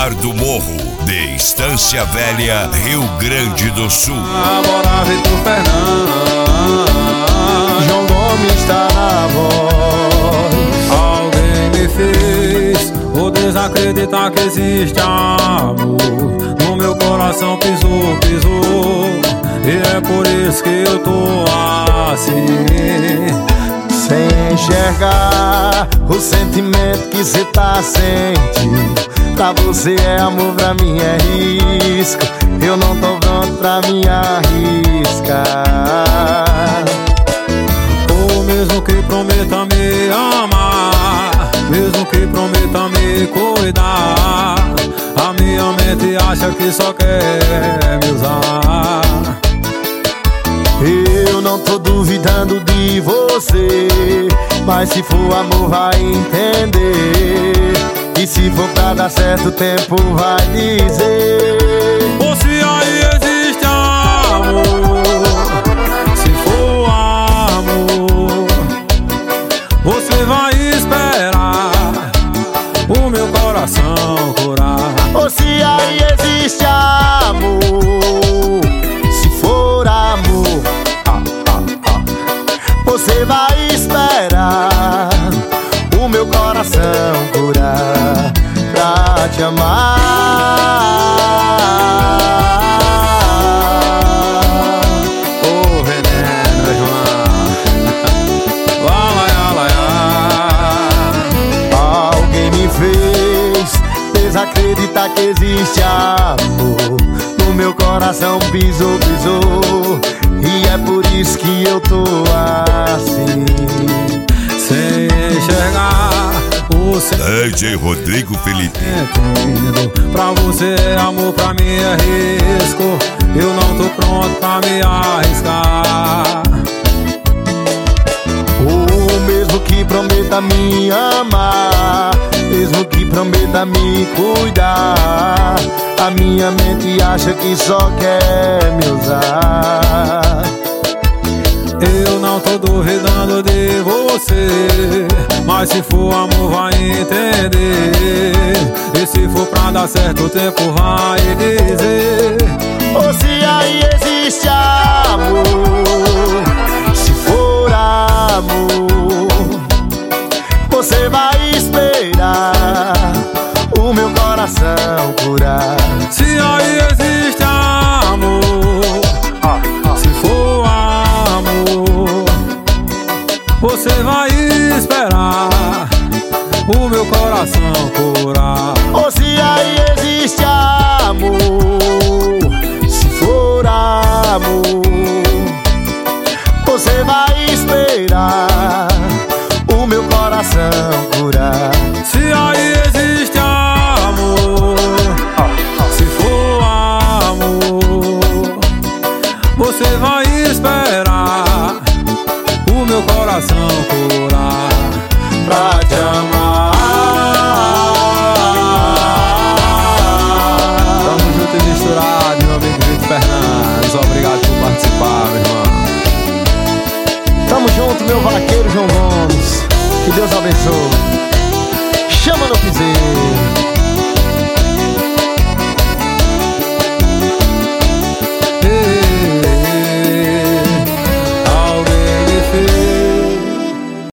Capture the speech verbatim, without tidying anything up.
Bar do Morro, de Estância Velha, Rio Grande do Sul. Bora Vitor Fernandes, João Gomes tá na voz. alguém me fez ou desacreditar que existe amor. No meu coração pisou, pisou, e é por isso que eu tô assim. Sem enxergar o sentimento que cê tá sentindo. Pra você é amor, pra mim é risco. Eu não tô pronto pra me arriscar. Ou mesmo que prometa me amar, mesmo que prometa me cuidar, a minha mente acha que só quer me usar. Eu não tô duvidando de você, mas se for amor vai entender. E se for pra dar certo o tempo vai dizer. Ou se aí existe amor, se for amor, você vai esperar o meu coração curar. Ou se aí existe amor, se for amor, ah, ah, ah, você vai esperar o meu coração curar pra te amar. Ô veneno, João, lá, lá, lá. Alguém me fez desacreditar que existe amor. No meu coração pisou, pisou, e é por isso que eu tô assim. Sem enxergar o D J Rodrigo Felipe. sentimento. Pra você é amor, pra mim é risco. Eu não tô pronto pra me arriscar. Ou mesmo que prometa me amar, mesmo que prometa me cuidar, a minha mente acha que só quer me usar. Eu não tô duvidando de você, mas se for amor vai entender. E se for pra dar certo o tempo vai dizer. Ou se aí existe amor, se for amor, você vai esperar o meu coração curar. Se aí existe amor, se for amor, você vai esperar o meu coração curar. Ou se aí existe amor, se for amor, você vai esperar o meu coração curar. Se aí existe amor, se for amor, você vai esperar o meu coração curar Pra te amar. Tamo junto e misturado, meu amigo Vitor Fernandes. Obrigado por participar, meu irmão. Tamo junto, meu vaqueiro João Gomes. Que Deus abençoe. Chama no piseiro.